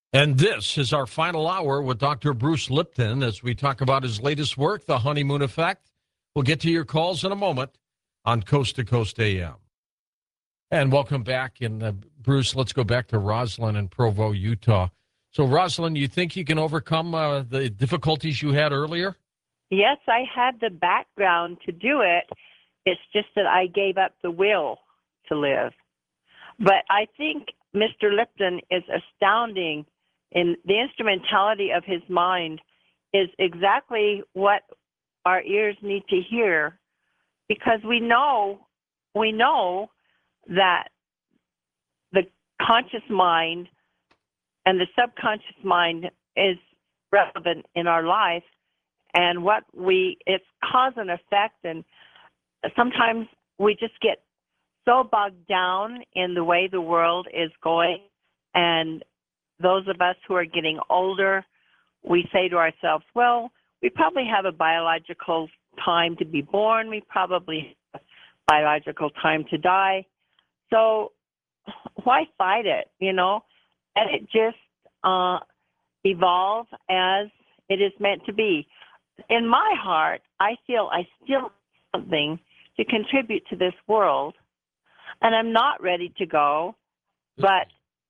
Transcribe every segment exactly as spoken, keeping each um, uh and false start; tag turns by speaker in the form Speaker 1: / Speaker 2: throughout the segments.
Speaker 1: And this is our final hour with Doctor Bruce Lipton as we talk about his latest work, The Honeymoon Effect. We'll get to your calls in a moment on Coast to Coast A M. And welcome back. And uh, Bruce, let's go back to Roslyn in Provo, Utah. So, Roslyn, you think you can overcome uh, the difficulties you had earlier?
Speaker 2: Yes, I had the background to do it. It's just that I gave up the will to live. But I think Mister Lipton is astounding in the instrumentality of his mind is exactly what our ears need to hear, because we know we know that the conscious mind and the subconscious mind is relevant in our life, and what we it's cause and effect, and sometimes we just get so bogged down in the way the world is going, and those of us who are getting older, we say to ourselves, well, we probably have a biological time to be born. We probably have a biological time to die. So why fight it, you know? Let it just uh, evolve as it is meant to be. In my heart, I feel I still have something to contribute to this world, and I'm not ready to go, but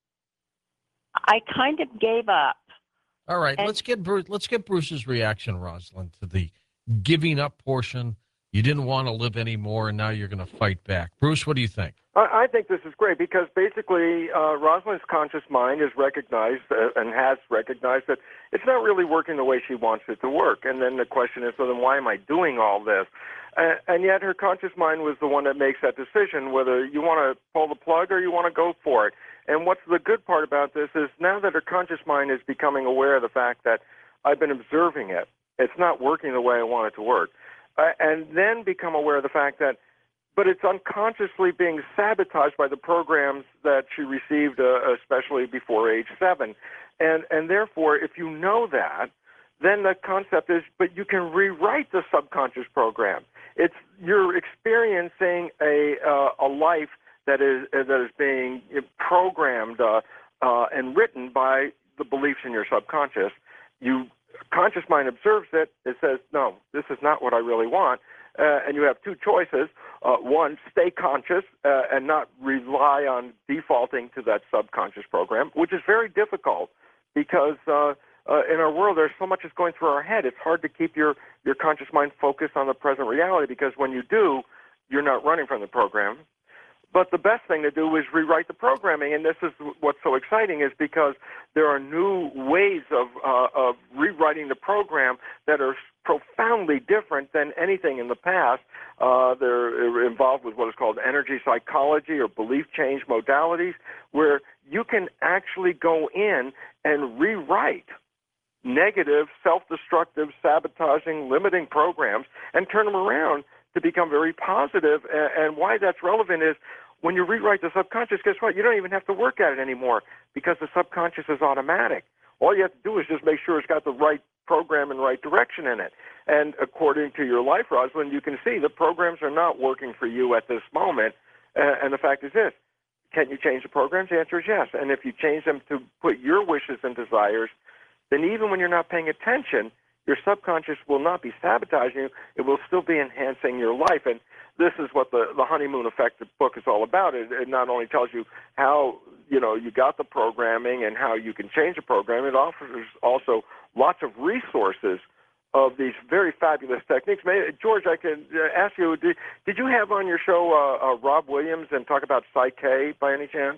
Speaker 2: I kind of gave up.
Speaker 1: All right,
Speaker 2: And
Speaker 1: let's get Bruce, let's get Bruce's reaction, Rosalind, to the giving up portion. You didn't want to live anymore, and now you're going to fight back. Bruce, what do you think?
Speaker 3: I, I think this is great because basically uh, Rosalind's conscious mind has recognized uh, and has recognized that it's not really working the way she wants it to work. And then the question is, so then why am I doing all this? Uh, and yet her conscious mind was the one that makes that decision whether you want to pull the plug or you want to go for it. And what's the good part about this is now that her conscious mind is becoming aware of the fact that I've been observing it, it's not working the way I want it to work, uh, and then become aware of the fact that, but it's unconsciously being sabotaged by the programs that she received, uh, especially before age seven. And, and therefore, if you know that, then the concept is, but you can rewrite the subconscious program. It's you're experiencing a uh, a life that is uh, that is being programmed uh, uh, and written by the beliefs in your subconscious. You conscious mind observes it. It says, no, this is not what I really want. Uh, and you have two choices. Uh, one, stay conscious uh, and not rely on defaulting to that subconscious program, which is very difficult because uh, uh, in our world there's so much that's going through our head. It's hard to keep your, your conscious mind focused on the present reality because when you do, you're not running from the program. But the best thing to do is rewrite the programming, and this is what's so exciting is because there are new ways of, uh, of rewriting the program that are profoundly different than anything in the past. Uh, they're involved with what is called energy psychology or belief change modalities, where you can actually go in and rewrite negative, self-destructive, sabotaging, limiting programs and turn them around to become very positive. And why that's relevant is when you rewrite the subconscious, guess what? You don't even have to work at it anymore because the subconscious is automatic. All you have to do is just make sure it's got the right program and right direction in it. And according to your life, Rosalind, you can see the programs are not working for you at this moment. Uh, and the fact is this, can you change the programs? The answer is yes. And if you change them to put your wishes and desires, then even when you're not paying attention, your subconscious will not be sabotaging you. It will still be enhancing your life. And this is what the, the Honeymoon Effect book is all about. It, it not only tells you how, you know, you got the programming and how you can change the program, it offers also lots of resources of these very fabulous techniques. May, George, I can ask you, did, did you have on your show uh, uh, Rob Williams and talk about Psyche by any chance?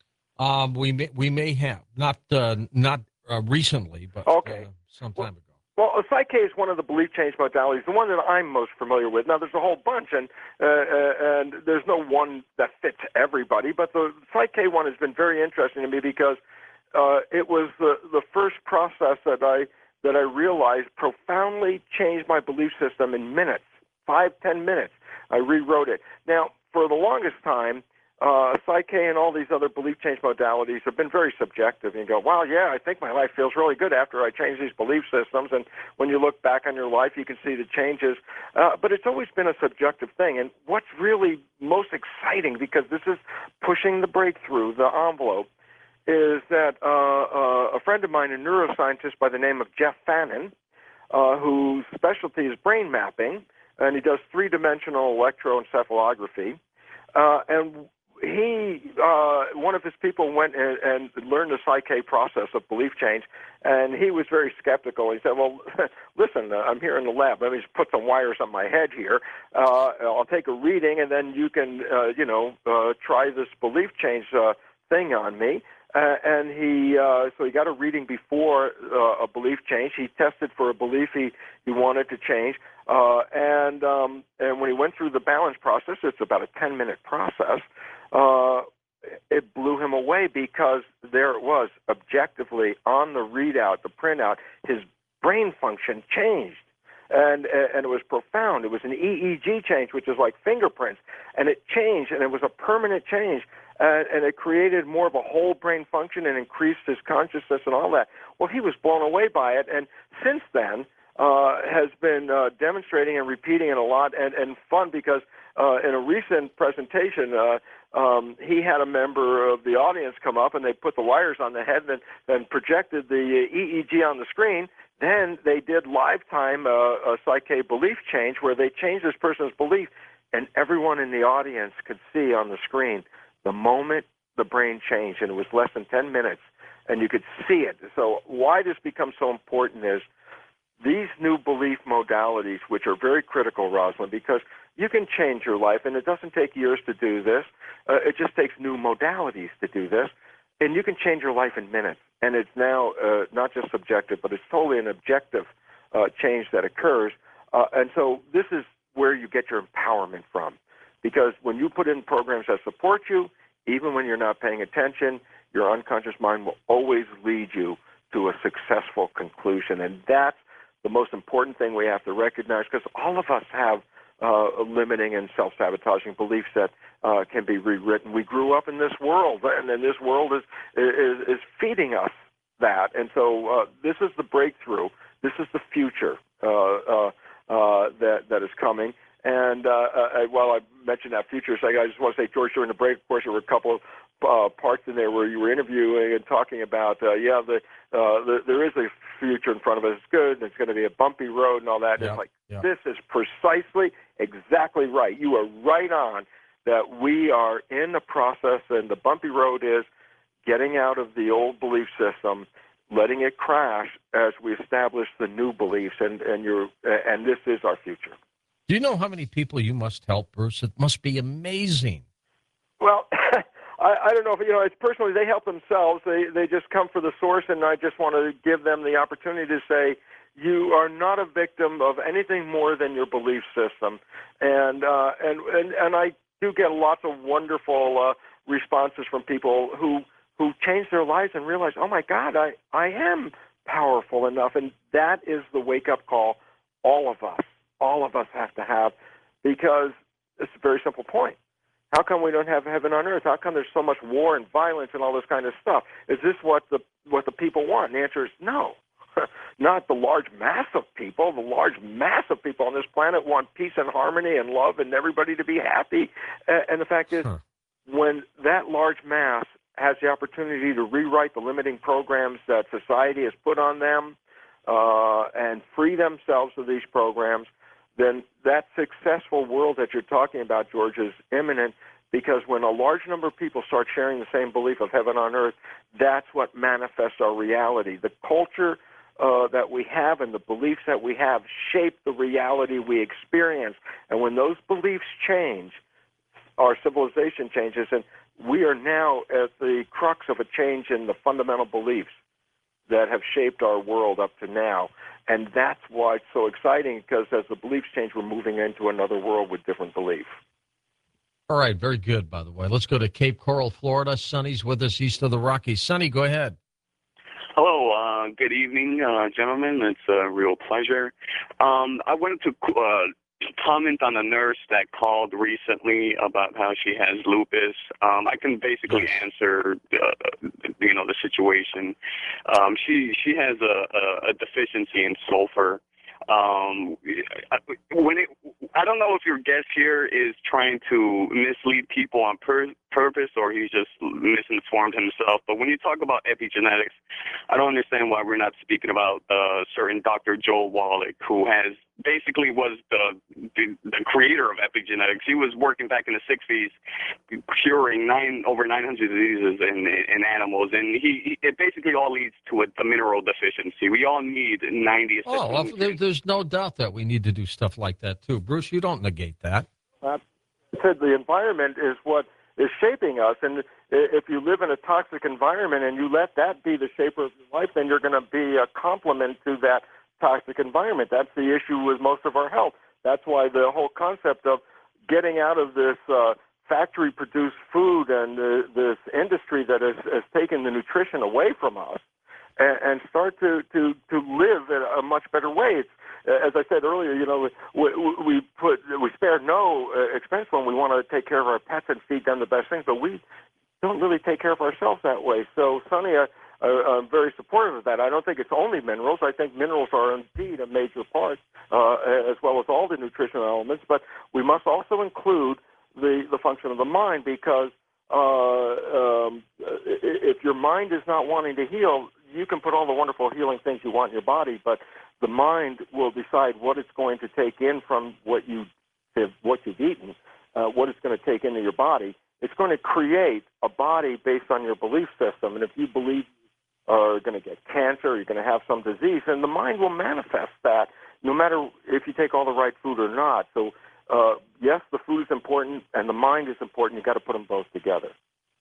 Speaker 1: Um, we may, we may have. Not uh, not uh, recently, but
Speaker 3: okay.
Speaker 1: uh, some time ago.
Speaker 3: Well, a Psyche is one of the belief change modalities, the one that I'm most familiar with. Now, there's a whole bunch, and uh, uh, and there's no one that fits everybody, but the Psyche one has been very interesting to me because uh, it was the, the first process that I that I realized profoundly changed my belief system in minutes, five, ten minutes. I rewrote it. Now, for the longest time, Uh, Psyche and all these other belief change modalities have been very subjective. You go, well, yeah, I think my life feels really good after I change these belief systems. And when you look back on your life, you can see the changes. Uh, but it's always been a subjective thing. And what's really most exciting, because this is pushing the breakthrough, the envelope, is that uh, uh, a friend of mine, a neuroscientist by the name of Jeff Fannin, uh, whose specialty is brain mapping, and he does three-dimensional electroencephalography. Uh, and he, uh, one of his people went and, and learned the psyche process of belief change, and he was very skeptical. He said, well, listen, uh, I'm here in the lab. Let me just put some wires on my head here. Uh, I'll take a reading, and then you can, uh, you know, uh, try this belief change uh, thing on me. Uh, and he, uh, so he got a reading before uh, a belief change. He tested for a belief he, he wanted to change. Uh, and um, and when he went through the balance process, it's about a ten-minute process, uh, it blew him away because there it was, objectively, on the readout, the printout, his brain function changed. And and it was profound. It was an E E G change, which is like fingerprints. And it changed, and it was a permanent change. Uh, and it created more of a whole brain function and increased his consciousness and all that. Well, he was blown away by it, and since then uh, has been uh, demonstrating and repeating it a lot, and, and fun because uh, in a recent presentation, uh, um, he had a member of the audience come up, and they put the wires on the head and, and projected the E E G on the screen. Then they did lifetime uh, a psyche belief change where they changed this person's belief, and everyone in the audience could see on the screen the moment the brain changed, and it was less than ten minutes, and you could see it. So why this becomes so important is these new belief modalities, which are very critical, Rosalind, because you can change your life, and it doesn't take years to do this. Uh, it just takes new modalities to do this, and you can change your life in minutes. And it's now uh, not just subjective, but it's totally an objective uh, change that occurs. Uh, and so this is where you get your empowerment from. Because when you put in programs that support you, even when you're not paying attention, your unconscious mind will always lead you to a successful conclusion. And that's the most important thing we have to recognize, because all of us have uh, limiting and self-sabotaging beliefs that uh, can be rewritten. We grew up in this world, and then this world is, is, is feeding us that. And so uh, this is the breakthrough. This is the future uh, uh, uh, that, that is coming. And uh, uh, while I mentioned that future second, I just want to say, George, during the break, of course, there were a couple of uh, parts in there where you were interviewing and talking about, uh, yeah, the, uh, the there is a future in front of us. It's good, and it's going to be a bumpy road and all that. And
Speaker 1: yeah,
Speaker 3: it's like,
Speaker 1: yeah.
Speaker 3: This is precisely, exactly right. You are right on that we are in the process, and the bumpy road is getting out of the old belief system, letting it crash as we establish the new beliefs, and, and, you're, and this is our future.
Speaker 1: Do you know how many people you must help, Bruce? It must be amazing.
Speaker 3: Well, I, I don't know if, you know, it's personally, they help themselves. They they just come for the source, and I just want to give them the opportunity to say, you are not a victim of anything more than your belief system. And uh, and, and and I do get lots of wonderful uh, responses from people who who change their lives and realize, oh, my God, I, I am powerful enough. And that is the wake-up call all of us. All of us have to have, because it's a very simple point. How come we don't have heaven on earth? How come there's so much war and violence and all this kind of stuff? Is this what the what the people want? And the answer is no. Not the large mass of people. The large mass of people on this planet want peace and harmony and love and everybody to be happy. And the fact is, huh. when that large mass has the opportunity to rewrite the limiting programs that society has put on them uh, and free themselves of these programs, then that successful world that you're talking about, George, is imminent, because when a large number of people start sharing the same belief of heaven on earth, that's what manifests our reality. The culture uh, that we have and the beliefs that we have shape the reality we experience. And when those beliefs change, our civilization changes, and we are now at the crux of a change in the fundamental beliefs that have shaped our world up to now. And that's why it's so exciting, because as the beliefs change, we're moving into another world with different beliefs.
Speaker 1: All right, very good, by the way. Let's go to Cape Coral, Florida. Sonny's with us east of the Rockies. Sonny, go ahead.
Speaker 4: Hello, uh, good evening, uh, gentlemen. It's a real pleasure. Um, I wanted to uh, comment on a nurse that called recently about how she has lupus. Um, I can basically yes. answer, uh, you know, the situation. Um, she she has a, a, a deficiency in sulfur. Um, when it, I don't know if your guest here is trying to mislead people on pur- purpose, or he's just misinformed himself. But when you talk about epigenetics, I don't understand why we're not speaking about uh, certain Doctor Joel Wallach, who has basically was the, the the creator of epigenetics. He was working back in the sixties, curing nine over nine hundred diseases in in animals, and he, he it basically all leads to a, a mineral deficiency. We all need ninety essential
Speaker 1: Oh, well, there,
Speaker 4: nutrients.
Speaker 1: there's no doubt that we need to do stuff like that, too. Bruce, you don't negate that.
Speaker 3: I said the environment is what is shaping us, and if you live in a toxic environment and you let that be the shaper of your life, then you're going to be a complement to that toxic environment. That's the issue with most of our health. That's why the whole concept of getting out of this uh, factory-produced food and uh, this industry that has, has taken the nutrition away from us, and, and start to, to, to live in a much better way. It's, as I said earlier, you know, we, we put we spare no uh, expense when we want to take care of our pets and feed them the best things, but we don't really take care of ourselves that way. So, Sonny, uh, uh, I'm very supportive of that. I don't think it's only minerals. I think minerals are indeed a major part, uh, as well as all the nutritional elements. But we must also include the, the function of the mind, because uh, um, if your mind is not wanting to heal, you can put all the wonderful healing things you want in your body, but the mind will decide what it's going to take in from what you what you've eaten, uh, what it's going to take into your body. It's going to create a body based on your belief system, and if you believe are going to get cancer, you're going to have some disease, and the mind will manifest that no matter if you take all the right food or not. So, uh, yes, the food is important, and the mind is important. You've got to put them both together.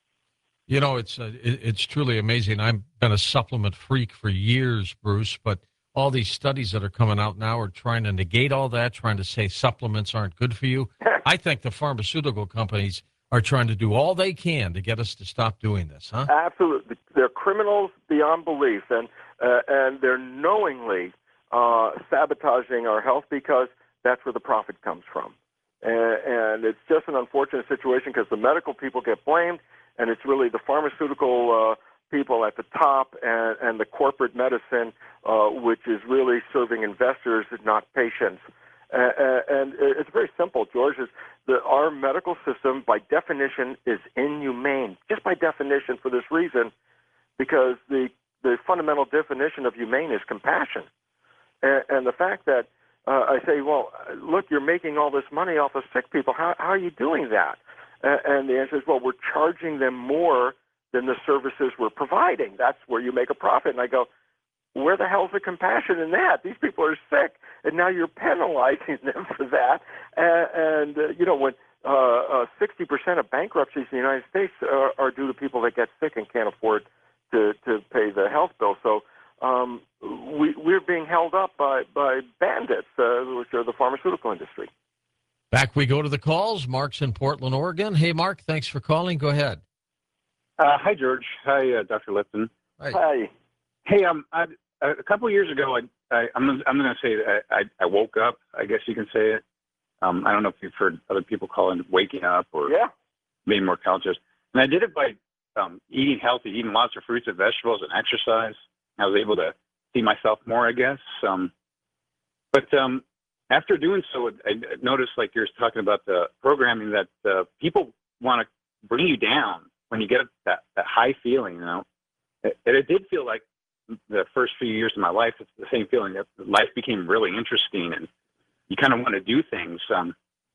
Speaker 1: You know, it's uh, it, it's truly amazing. I've been a supplement freak for years, Bruce, but all these studies that are coming out now are trying to negate all that, trying to say supplements aren't good for you. I think the pharmaceutical companies are trying to do all they can to get us to stop doing this, huh?
Speaker 3: Absolutely. They're criminals beyond belief, and uh, and they're knowingly uh, sabotaging our health because that's where the profit comes from. And, and it's just an unfortunate situation because the medical people get blamed, and it's really the pharmaceutical uh, people at the top and, and the corporate medicine, uh, which is really serving investors, not patients. Uh, and it's very simple, George. Is that our medical system, by definition, is inhumane, just by definition for this reason, because the, the fundamental definition of humane is compassion. And, and the fact that uh, I say, well, look, you're making all this money off of sick people. How, how are you doing that? Uh, and the answer is, well, we're charging them more than the services we're providing. That's where you make a profit. And I go, where the hell's the compassion in that? These people are sick, and now you're penalizing them for that. And, and uh, you know, when uh, uh, sixty percent of bankruptcies in the United States are, are due to people that get sick and can't afford to, to pay the health bill. So um, we, we're being held up by, by bandits, uh, which are the pharmaceutical industry.
Speaker 1: Back we go to the calls. Mark's in Portland, Oregon. Hey, Mark, thanks for calling. Go ahead.
Speaker 5: Uh, hi, George. Hi, uh, Doctor Lipton.
Speaker 1: Hi.
Speaker 3: Hi.
Speaker 5: Hey, um, I, a couple of years ago, I, I, I'm, I'm going to say that I, I woke up, I guess you can say it. Um, I don't know if you've heard other people call it waking up or
Speaker 3: Yeah.
Speaker 5: being more conscious. And I did it by um, eating healthy, eating lots of fruits and vegetables and exercise. I was able to see myself more, I guess. Um, but um, after doing so, I noticed, like you're talking about the programming, that uh, people want to bring you down when you get that, that high feeling, you know. And it did feel like the first few years of my life, it's the same feeling that life became really interesting and you kind of want to do things. Um,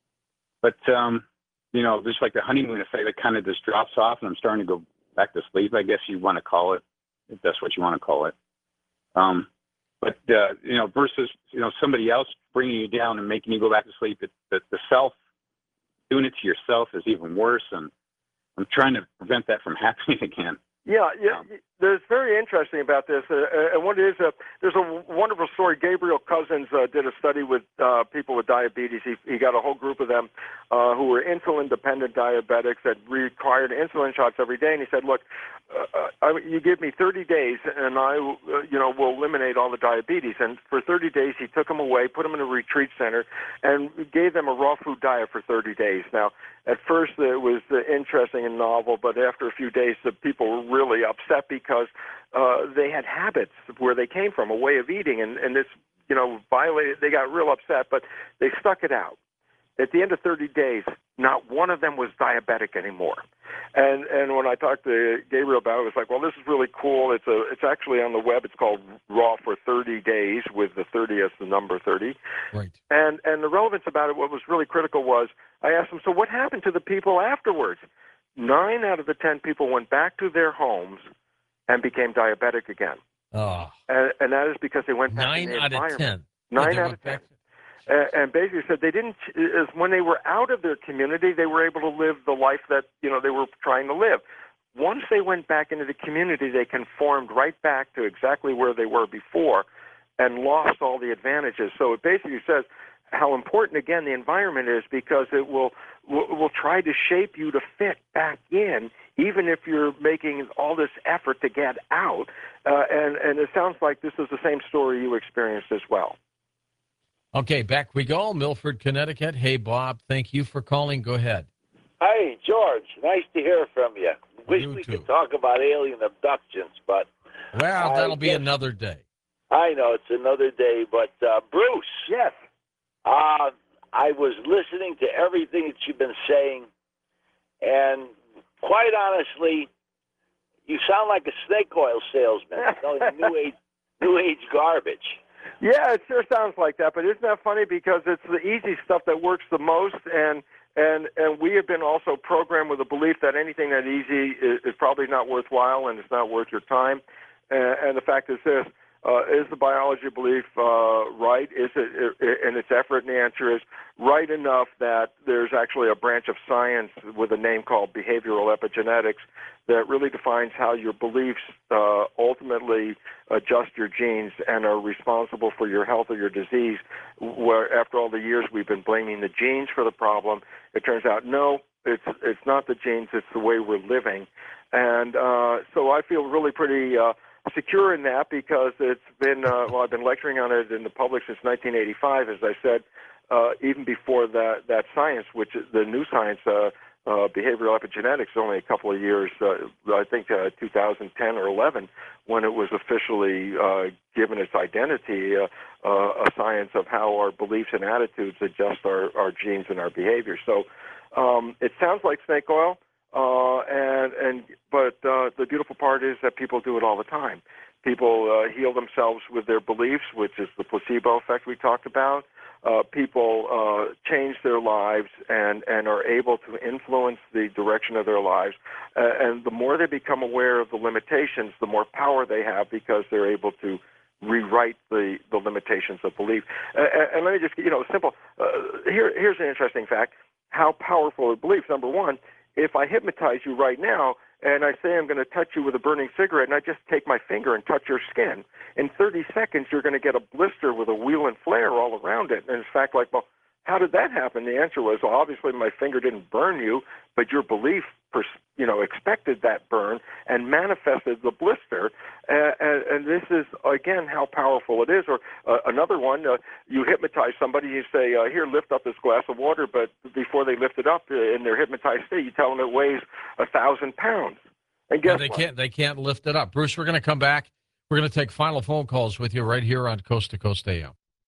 Speaker 5: but, um, you know, just like the honeymoon effect, it kind of just drops off and I'm starting to go back to sleep, I guess you want to call it, if that's what you want to call it. Um, but, uh, you know, versus, you know, somebody else bringing you down and making you go back to sleep, it, the, the self, doing it to yourself is even worse. And I'm trying to prevent that from happening again.
Speaker 3: Yeah, yeah. Um, there's very interesting about this, uh, and what it is, uh, there's a wonderful story. Gabriel Cousens uh, did a study with uh, people with diabetes. He, he got a whole group of them uh, who were insulin-dependent diabetics that required insulin shots every day, and he said, look, uh, I, you give me thirty days, and I, uh, you know, will eliminate all the diabetes. And for thirty days, he took them away, put them in a retreat center, and gave them a raw food diet for thirty days. Now, at first, it was uh, interesting and novel, but after a few days, the people were really upset because uh, they had habits where they came from, a way of eating, and, and this, you know, violated. They got real upset, but they stuck it out. At the end of thirty days, not one of them was diabetic anymore. And and when I talked to Gabriel about it, it was like, well, this is really cool. It's a it's actually on the web. It's called Raw for thirty days, with the thirty as the number thirty.
Speaker 1: Right.
Speaker 3: And and the relevance about it, what was really critical was, I asked them, so what happened to the people afterwards? Nine out of the ten people went back to their homes and became diabetic again.
Speaker 1: Oh,
Speaker 3: And, and that is because they went back
Speaker 1: nine
Speaker 3: in the
Speaker 1: out of
Speaker 3: environment.
Speaker 1: ten.
Speaker 3: Nine
Speaker 1: They
Speaker 3: out
Speaker 1: went
Speaker 3: of ten.
Speaker 1: back-
Speaker 3: Uh, and basically said they didn't, is when they were out of their community, they were able to live the life that, you know, they were trying to live. Once they went back into the community, they conformed right back to exactly where they were before and lost all the advantages. So it basically says how important, again, the environment is, because it will, will, will try to shape you to fit back in, even if you're making all this effort to get out. Uh, and, and it sounds like this is the same story you experienced as well.
Speaker 1: Okay, back we go. Milford, Connecticut. Hey, Bob, thank you for calling. Go ahead.
Speaker 6: Hey, George. Nice to hear from you. Wish
Speaker 1: You
Speaker 6: we
Speaker 1: too.
Speaker 6: could talk about alien abductions, but
Speaker 1: Well,
Speaker 6: I
Speaker 1: that'll be
Speaker 6: guess-
Speaker 1: another day.
Speaker 6: I know it's another day. But uh, Bruce,
Speaker 3: Yes.
Speaker 6: uh, I was listening to everything that you've been saying, and quite honestly, you sound like a snake oil salesman selling new age, new age garbage.
Speaker 3: Yeah, it sure sounds like that, but isn't that funny? Because it's the easy stuff that works the most, and and and we have been also programmed with the belief that anything that easy is, is probably not worthwhile and it's not worth your time. And, and the fact is this: uh, is the biology belief uh, right? Is it in its effort? And the answer is right enough that there's actually a branch of science with a name called behavioral epigenetics that really defines how your beliefs uh, ultimately adjust your genes and are responsible for your health or your disease. Where after all the years we've been blaming the genes for the problem, it turns out no, it's it's not the genes, it's the way we're living. And uh, so I feel really pretty uh, secure in that, because it's been, uh, well, I've been lecturing on it in the public since nineteen eighty-five, as I said, uh, even before that, that science, which is the new science, uh, Uh, behavioral epigenetics, only a couple of years, uh, I think uh, two thousand ten or eleven, when it was officially uh, given its identity, uh, uh, a science of how our beliefs and attitudes adjust our, our genes and our behavior. So um, it sounds like snake oil, uh, and, and but uh, the beautiful part is that people do it all the time. People uh, heal themselves with their beliefs, which is the placebo effect we talked about. Uh, people uh, change their lives and, and are able to influence the direction of their lives. Uh, and the more they become aware of the limitations, the more power they have, because they're able to rewrite the, the limitations of belief. Uh, and let me just, you know, simple. Uh, here, here's an interesting fact. How powerful are beliefs? Number one, if I hypnotize you right now, and I say I'm going to touch you with a burning cigarette, and I just take my finger and touch your skin, in thirty seconds you're going to get a blister with a wheel and flare all around it. And in fact, like, well, how did that happen? The answer was, well, obviously my finger didn't burn you, but your belief, pers- you know, expected that burn and manifested the blister. Uh, and, and this is, again, how powerful it is. Or uh, another one, uh, you hypnotize somebody, you say, uh, here, lift up this glass of water, but before they lift it up uh, in their hypnotized state, you tell them it weighs a thousand pounds. And guess
Speaker 1: And they
Speaker 3: what?
Speaker 1: can't they can't lift it up. Bruce, we're going to come back. We're going to take final phone calls with you right here on Coast to Coast A M.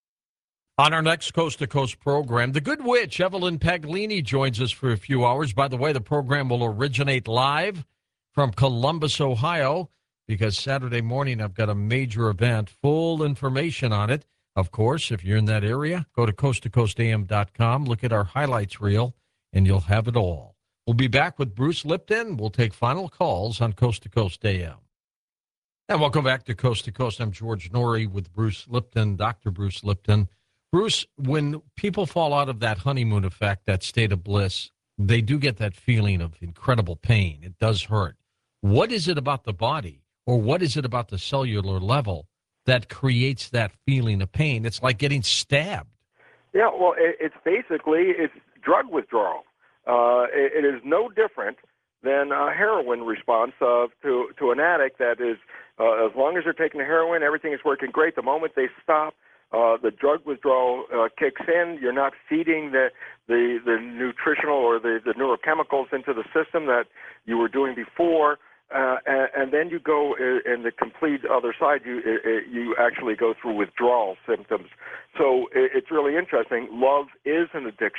Speaker 1: On our next Coast to Coast program, the good witch, Evelyn Paglini, joins us for a few hours. By the way, the program will originate live from Columbus, Ohio, because Saturday morning I've got a major event. Full information on it. Of course, if you're in that area, go to coast to coast a m dot com, look at our highlights reel, and you'll have it all. We'll be back with Bruce Lipton. We'll take final calls on Coast to Coast A M. And welcome back to Coast to Coast. I'm George Norrie with Bruce Lipton, Doctor Bruce Lipton. Bruce, when people fall out of that honeymoon effect, that state of bliss, they do get that feeling of incredible pain. It does hurt. What is it about the body, or what is it about the cellular level that creates that feeling of pain? It's like getting stabbed.
Speaker 3: Yeah, well, it, it's basically, it's drug withdrawal. Uh, it, it is no different than a heroin response of, to, to an addict that is, uh, as long as they're taking the heroin, everything is working great. The moment they stop, Uh, the drug withdrawal uh, kicks in. You're not feeding the the, the nutritional or the, the neurochemicals into the system that you were doing before, uh, and, and then you go in the complete other side. You it, you actually go through withdrawal symptoms. So it, it's really interesting. Love is an addiction.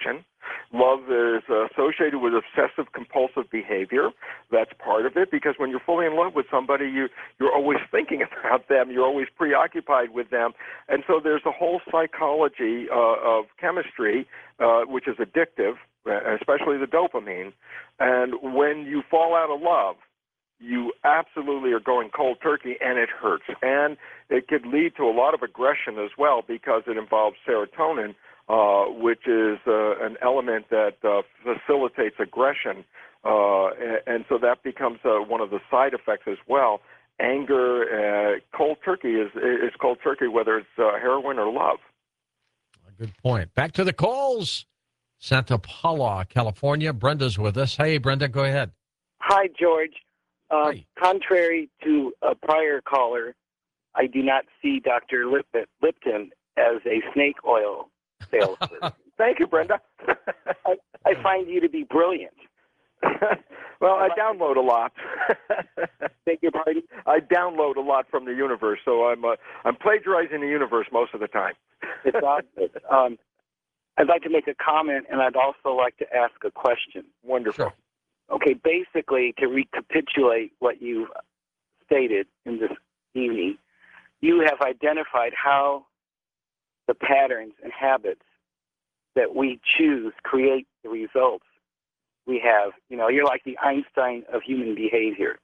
Speaker 3: Love is associated with obsessive compulsive behavior. That's part of it, because when you're fully in love with somebody, you, you're always thinking about them. You're always preoccupied with them. And so there's a whole psychology uh, of chemistry, uh, which is addictive, especially the dopamine. And when you fall out of love, you absolutely are going cold turkey, and it hurts. And it could lead to a lot of aggression as well, because it involves serotonin, uh, which is uh, an element that uh, facilitates aggression. Uh, and, and so that becomes uh, one of the side effects as well. Anger, uh, cold turkey is, is cold turkey, whether it's uh, heroin or love.
Speaker 1: Good point. Back to the calls. Santa Paula, California. Brenda's with us. Hey, Brenda, go ahead.
Speaker 7: Hi, George. Uh,
Speaker 1: Hi.
Speaker 7: Contrary to a prior caller, I do not see Doctor Lip- Lipton as a snake oil salesman.
Speaker 3: Thank you, Brenda.
Speaker 7: I, I find you to be brilliant.
Speaker 3: Well, I download a lot.
Speaker 7: Beg your pardon?
Speaker 3: I download a lot from the universe, so I'm uh, I'm plagiarizing the universe most of the time.
Speaker 7: It's obvious. Um, I'd like to make a comment, and I'd also like to ask a question.
Speaker 3: Wonderful.
Speaker 1: Sure.
Speaker 7: Okay, basically, to recapitulate what you stated in this evening, you have identified how the patterns and habits that we choose create the results we have. You know, you're like the Einstein of human behavior.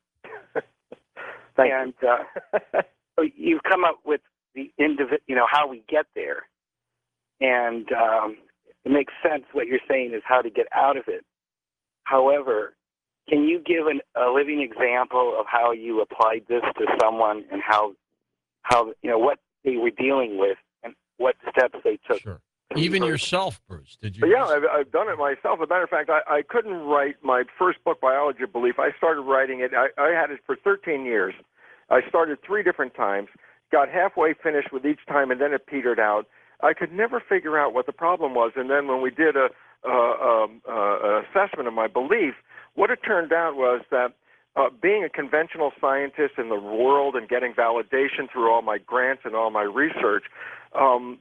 Speaker 3: Thank
Speaker 7: and
Speaker 3: you.
Speaker 7: uh, so you've come up with the individ, you know, how we get there. And um, it makes sense. What you're saying is how to get out of it. However, can you give an, a living example of how you applied this to someone and how, how you know, what they were dealing with and what steps they took?
Speaker 1: Sure. Even yourself, Bruce, did you?
Speaker 3: But yeah, I've, I've done it myself. As a matter of fact, I, I couldn't write my first book, Biology of Belief. I started writing it. I, I had it for thirteen years. I started three different times, got halfway finished with each time, and then it petered out. I could never figure out what the problem was. And then when we did a, a, a, a assessment of my belief, what it turned out was that uh, being a conventional scientist in the world and getting validation through all my grants and all my research, um,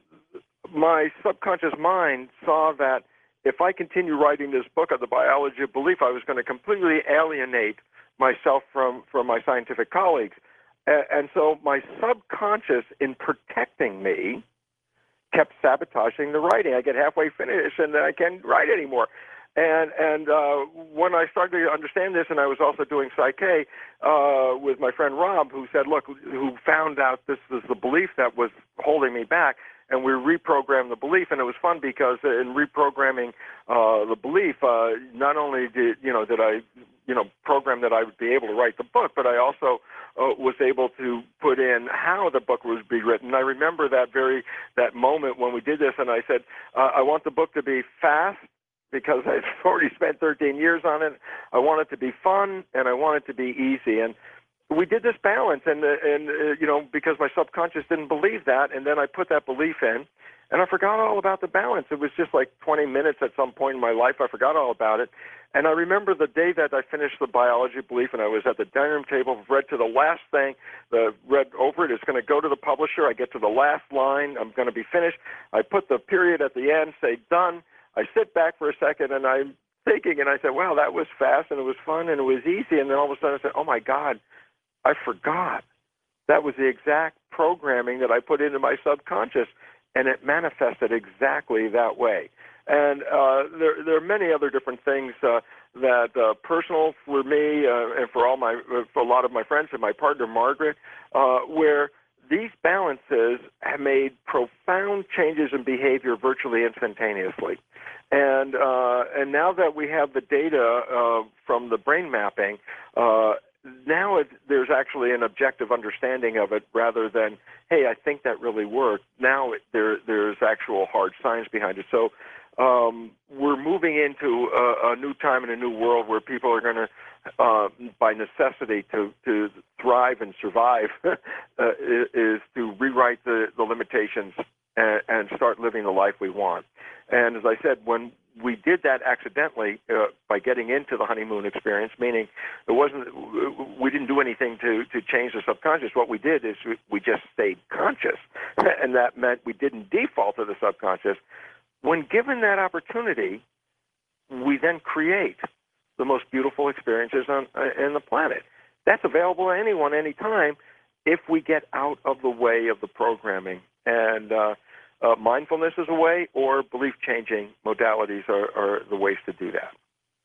Speaker 3: my subconscious mind saw that if I continue writing this book of the biology of belief, I was going to completely alienate myself from, from my scientific colleagues. And, and so my subconscious, in protecting me, kept sabotaging the writing. I get halfway finished and then I can't write anymore. And and uh, when I started to understand this, and I was also doing Psyche uh, with my friend Rob, who said, look, who found out this was the belief that was holding me back, and we reprogrammed the belief. And it was fun because in reprogramming uh, the belief, uh, not only did, you know, did I, you know, program that I would be able to write the book, but I also uh, was able to put in how the book was be written. I remember that very, that moment when we did this, and I said, uh, I want the book to be fast, because I've already spent thirteen years on it. I want it to be fun, and I want it to be easy. And we did this balance, and, uh, and uh, you know, because my subconscious didn't believe that, and then I put that belief in, and I forgot all about the balance. It was just like twenty minutes at some point in my life. I forgot all about it. And I remember the day that I finished the biology belief, and I was at the dining room table, read to the last thing, the read over it. It's going to go to the publisher. I get to the last line. I'm going to be finished. I put the period at the end, say done. I sit back for a second, and I'm thinking, and I said, wow, that was fast, and it was fun, and it was easy. And then all of a sudden I said, oh, my God, I forgot. That was the exact programming that I put into my subconscious, and it manifested exactly that way. And uh, there, there are many other different things uh, that uh, personal for me uh, and for all my, for a lot of my friends and my partner, Margaret, uh, where these balances have made profound changes in behavior virtually instantaneously. And uh, and now that we have the data uh, from the brain mapping, uh, now it, there's actually an objective understanding of it rather than, hey, I think that really worked. Now it, there there's actual hard science behind it. So um, we're moving into a, a new time and a new world where people are going to, uh, by necessity, to, to thrive and survive, uh, is to rewrite the, the limitations and, and start living the life we want. And as I said, when we did that accidentally uh, by getting into the honeymoon experience, meaning it wasn't, we didn't do anything to, to change the subconscious. What we did is we, we just stayed conscious, and that meant we didn't default to the subconscious. When given that opportunity, we then create the most beautiful experiences on uh, in the planet. That's available to anyone, anytime, if we get out of the way of the programming. And uh, uh, mindfulness is a way, or belief-changing modalities are, are the ways to do that.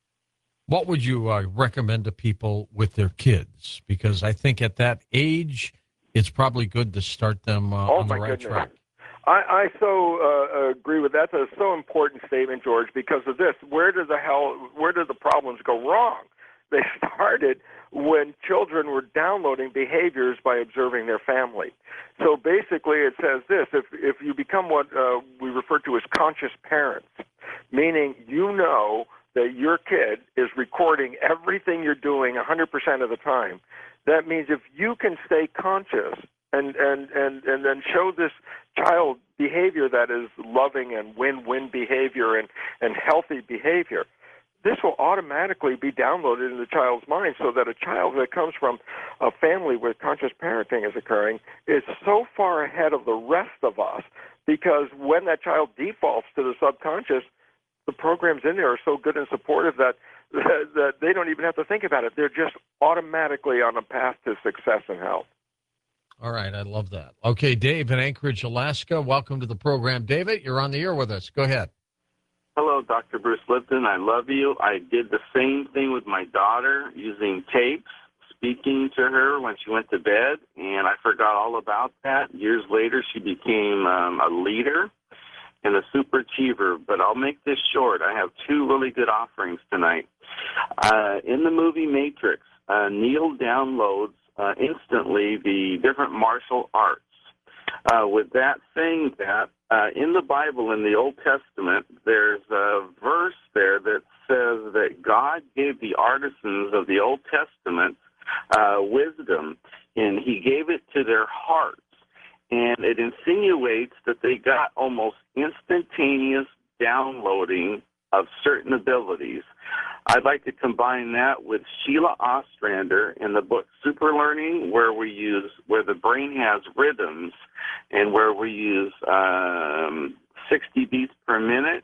Speaker 1: What would you uh, recommend to people with their kids? Because I think at that age, it's probably good to start them uh,
Speaker 3: oh
Speaker 1: on the
Speaker 3: my
Speaker 1: right
Speaker 3: goodness.
Speaker 1: track.
Speaker 3: I, I so uh, agree with that. That's a so important statement, George, because of this. Where did the hell, where did the problems go wrong? They started when children were downloading behaviors by observing their family. So basically it says this: if, if you become what uh, we refer to as conscious parents, meaning you know that your kid is recording everything you're doing one hundred percent of the time, that means if you can stay conscious and, and, and, and then show this child behavior that is loving and win-win behavior and, and healthy behavior, this will automatically be downloaded in the child's mind, so that a child that comes from a family where conscious parenting is occurring is so far ahead of the rest of us, because when that child defaults to the subconscious, the programs in there are so good and supportive that, that, that they don't even have to think about it. They're just automatically on a path to success and health.
Speaker 1: All right, I love that. Okay, Dave in Anchorage, Alaska, welcome to the program. David, you're on the air with us. Go ahead.
Speaker 8: Hello, Doctor Bruce Lipton. I love you. I did the same thing with my daughter, using tapes, speaking to her when she went to bed, and I forgot all about that. Years later, she became um, a leader and a super achiever. But I'll make this short. I have two really good offerings tonight. Uh, in the movie Matrix, uh, Neo downloads uh, instantly the different martial arts. Uh, with that saying that, uh, in the Bible, in the Old Testament, there's a verse there that says that God gave the artisans of the Old Testament uh, wisdom, and he gave it to their hearts. And it insinuates that they got almost instantaneous downloading of certain abilities. I'd like to combine that with Sheila Ostrander in the book Super Learning, where we use where the brain has rhythms, and where we use um, sixty beats per minute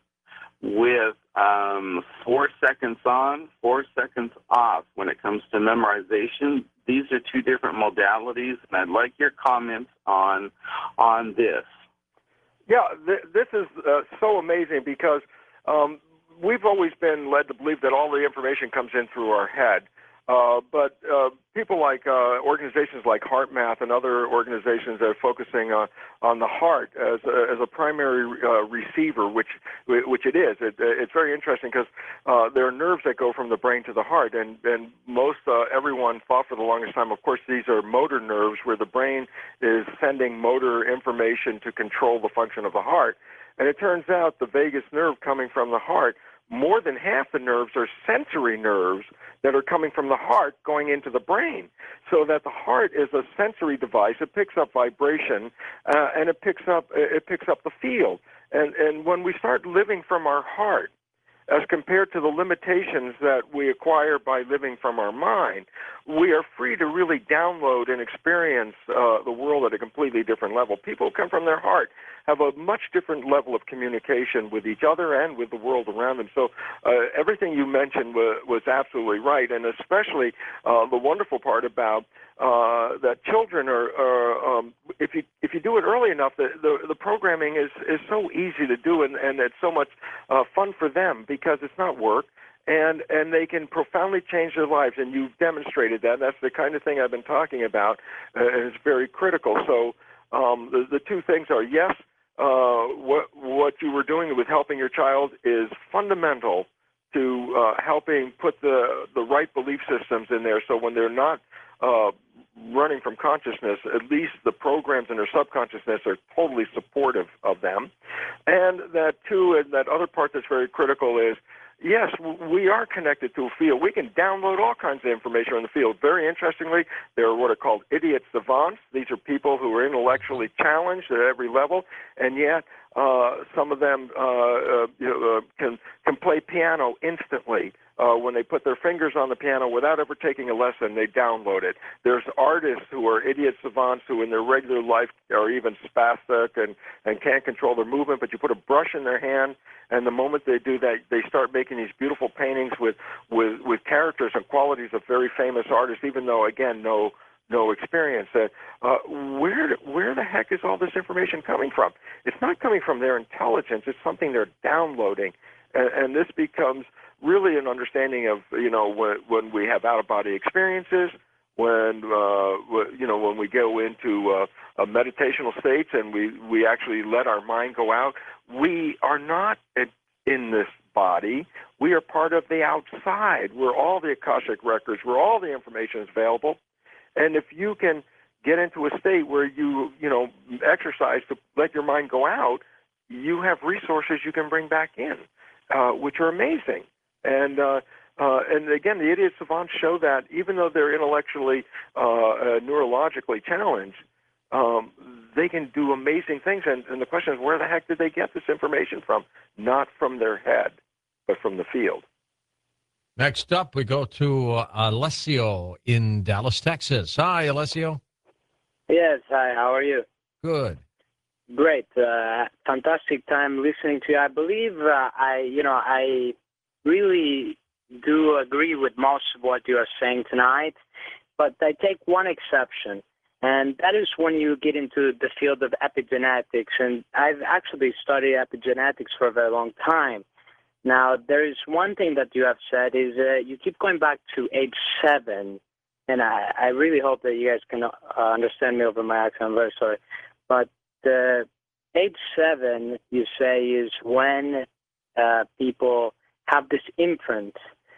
Speaker 8: with um, four seconds on, four seconds off when it comes to memorization. These are two different modalities, and I'd like your comments on on this.
Speaker 3: Yeah, th- this is uh, so amazing, because um, we've always been led to believe that all the information comes in through our head. Uh, but uh, people like uh, organizations like HeartMath and other organizations that are focusing on, on the heart as a, as a primary uh, receiver, which which it is. It, it's very interesting, because uh, there are nerves that go from the brain to the heart, and, and most uh, everyone thought for the longest time, of course, these are motor nerves where the brain is sending motor information to control the function of the heart. And it turns out the vagus nerve coming from the heart, more than half the nerves are sensory nerves that are coming from the heart going into the brain. So that the heart is a sensory device. It picks up vibration, uh, and it picks up it picks up the field. And and when we start living from our heart, as compared to the limitations that we acquire by living from our mind, we are free to really download and experience uh, the world at a completely different level. People who come from their heart have a much different level of communication with each other and with the world around them. So uh, everything you mentioned was, was absolutely right, and especially uh, the wonderful part about uh, that children are, are um, if you if you do it early enough, the, the, the programming is, is so easy to do, and, and it's so much uh, fun for them, because it's not work. And and they can profoundly change their lives, and you've demonstrated that. That's the kind of thing I've been talking about, uh, and it's very critical. So um, the, the two things are, yes, uh, what what you were doing with helping your child is fundamental to uh, helping put the, the right belief systems in there, so when they're not uh, running from consciousness, at least the programs in their subconsciousness are totally supportive of them. And that, too, and that other part that's very critical is, yes, we are connected to a field. We can download all kinds of information on the field. Very interestingly, there are what are called idiot savants. These are people who are intellectually challenged at every level, and yet uh, some of them uh, uh, you know, uh, can can play piano instantly. uh, when they put their fingers on the piano without ever taking a lesson, they download it. There's artists who are idiot savants who in their regular life are even spastic and, and can't control their movement, but you put a brush in their hand, and the moment they do that, they start making these beautiful paintings with, with, with characters and qualities of very famous artists, even though, again, no no experience. Uh, uh, where where the heck is all this information coming from? It's not coming from their intelligence. It's something they're downloading, and, and this becomes really an understanding of, you know, when, when we have out-of-body experiences, when uh, you know when we go into uh, a meditational states and we we actually let our mind go out. We are not in this body. We are part of the outside. We're all the Akashic records. We're all the information is available. And if you can get into a state where you, you know, exercise to let your mind go out, you have resources you can bring back in, uh, which are amazing. And uh, uh, and again, the idiot savants show that even though they're intellectually, uh, uh, neurologically challenged, um, they can do amazing things. And, and the question is, where the heck did they get this information from? Not from their head, but from the field.
Speaker 1: Next up, we go to uh, Alessio in Dallas, Texas. Hi, Alessio.
Speaker 9: Yes, hi, how are you?
Speaker 1: Good.
Speaker 9: Great. Uh, fantastic time listening to you. I believe uh, I, you know, I really do agree with most of what you are saying tonight, but I take one exception, and that is when you get into the field of epigenetics, and I've actually studied epigenetics for a very long time. Now, there is one thing that you have said is uh, you keep going back to age seven, and I, I really hope that you guys can uh, understand me over my accent. I'm very sorry. But uh, age seven, you say, is when uh, people have this imprint.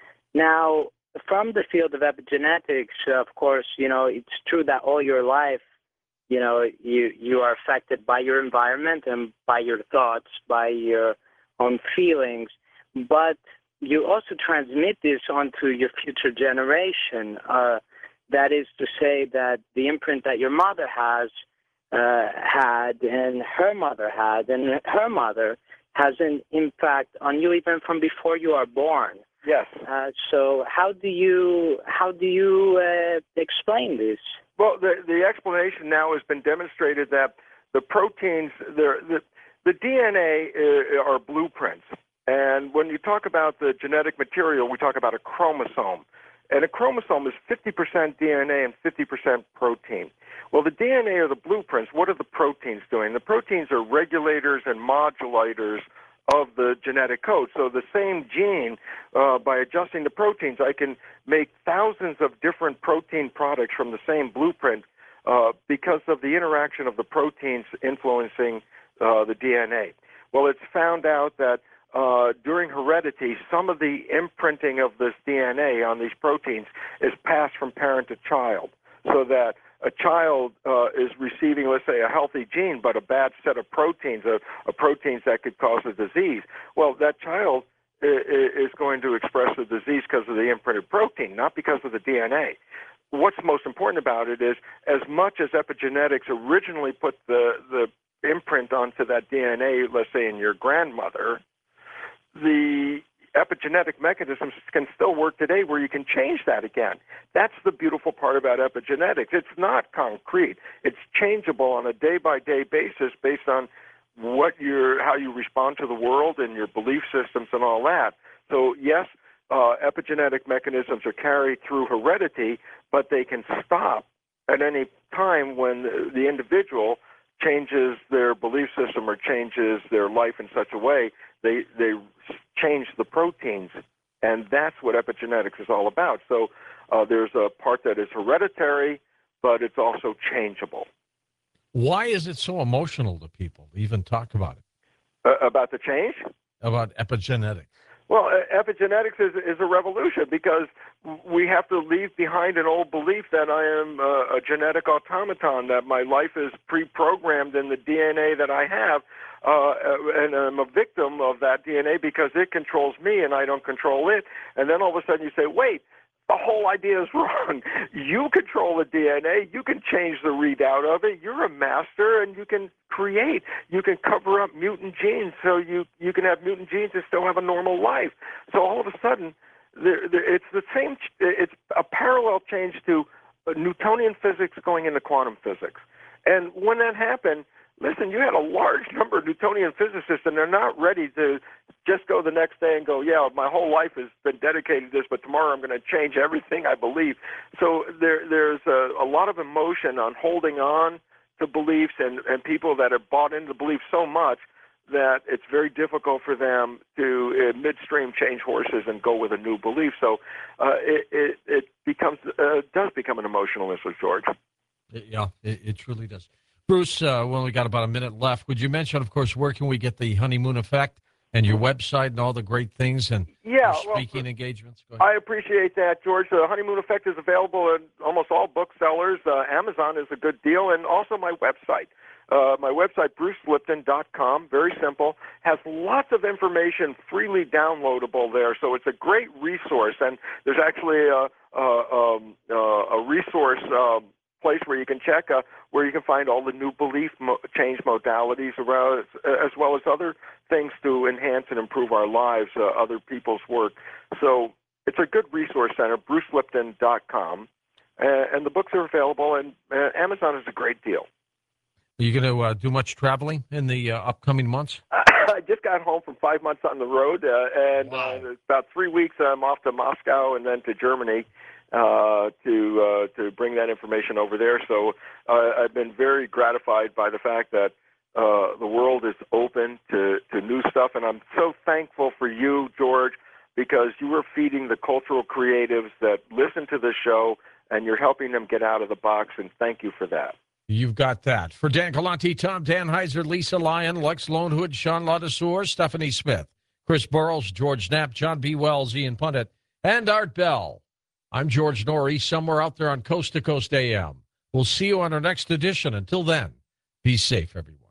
Speaker 9: Now, from the field of epigenetics, of course, you know, it's true that all your life, you know, you, you are affected by your environment and by your thoughts, by your own feelings. But you also transmit this onto your future generation. Uh, that is to say that the imprint that your mother has uh, had and her mother had and her mother has an impact on you even from before you are born.
Speaker 3: Yes.
Speaker 9: Uh, so how do you how do you uh, explain this?
Speaker 3: Well, the the explanation now has been demonstrated that the proteins, the the, the D N A uh, are blueprints. And when you talk about the genetic material, we talk about a chromosome. And a chromosome is fifty percent D N A and fifty percent protein. Well, the D N A are the blueprints. What are the proteins doing? The proteins are regulators and modulators of the genetic code. So the same gene, uh, by adjusting the proteins, I can make thousands of different protein products from the same blueprint uh, because of the interaction of the proteins influencing uh, the D N A. Well, it's found out that Uh, during heredity, some of the imprinting of this D N A on these proteins is passed from parent to child, so that a child uh, is receiving, let's say, a healthy gene, but a bad set of proteins, a, a proteins that could cause a disease. Well, that child is going to express the disease because of the imprinted protein, not because of the D N A. What's most important about it is, as much as epigenetics originally put the, the imprint onto that D N A, let's say in your grandmother, the epigenetic mechanisms can still work today where you can change that again. That's the beautiful part about epigenetics. It's not concrete. It's changeable on a day-by-day basis based on what you're, how you respond to the world and your belief systems and all that. So, yes, uh, epigenetic mechanisms are carried through heredity, but they can stop at any time when the, the individual changes their belief system or changes their life in such a way, they they change the proteins, and that's what epigenetics is all about. So uh, there's a part that is hereditary, but it's also changeable.
Speaker 1: Why is it so emotional to people to even talk about it?
Speaker 3: Uh, about the change?
Speaker 1: About epigenetics?
Speaker 3: Well, uh, epigenetics is, is a revolution because we have to leave behind an old belief that I am uh, a genetic automaton, that my life is pre-programmed in the D N A that I have, uh, and I'm a victim of that D N A because it controls me and I don't control it. And then all of a sudden you say, wait, the whole idea is wrong. You control the D N A. You can change the readout of it. You're a master, and you can create. You can cover up mutant genes so you, you can have mutant genes and still have a normal life. So all of a sudden, there, there, it's the same. It's a parallel change to Newtonian physics going into quantum physics. And when that happened, listen, you had a large number of Newtonian physicists, and they're not ready to just go the next day and go, yeah, my whole life has been dedicated to this, but tomorrow I'm going to change everything I believe. So there, there's a, a lot of emotion on holding on to beliefs, and, and people that have bought into the belief so much that it's very difficult for them to uh, midstream change horses and go with a new belief. So uh, it, it, it becomes uh, does become an emotional issue, George.
Speaker 1: Yeah, it, it truly does. Bruce, uh, well, we got about a minute left. Would you mention, of course, where can we get the Honeymoon Effect and your website and all the great things and
Speaker 3: yeah,
Speaker 1: your speaking
Speaker 3: well,
Speaker 1: engagements? Go
Speaker 3: I appreciate that, George. The Honeymoon Effect is available in almost all booksellers. Uh, Amazon is a good deal, and also my website. Uh, my website, bruce lipton dot com, very simple, has lots of information freely downloadable there, so it's a great resource. And there's actually a, a, um, a resource um, place where you can check uh, where you can find all the new belief mo- change modalities around, as well as other things to enhance and improve our lives, uh, other people's work. So it's a good resource center, bruce lipton dot com, uh, and the books are available, and uh, Amazon is a great deal.
Speaker 1: Are you going to uh, do much traveling in the uh, upcoming months?
Speaker 3: I just got home from five months on the road, uh, and
Speaker 1: Wow.
Speaker 3: uh, about three weeks I'm off to Moscow and then to Germany uh, to uh, to bring that information over there. So uh, I've been very gratified by the fact that uh, the world is open to, to new stuff, and I'm so thankful for you, George, because you are feeding the cultural creatives that listen to this show, and you're helping them get out of the box, and thank you for that.
Speaker 1: You've got that. For Dan Galanti, Tom Danheiser, Lisa Lyon, Lex Lonehood, Sean Ladouceur, Stephanie Smith, Chris Burrows, George Knapp, John B. Wells, Ian Punnett, and Art Bell. I'm George Norrie, somewhere out there on Coast to Coast A M. We'll see you on our next edition. Until then, be safe, everyone.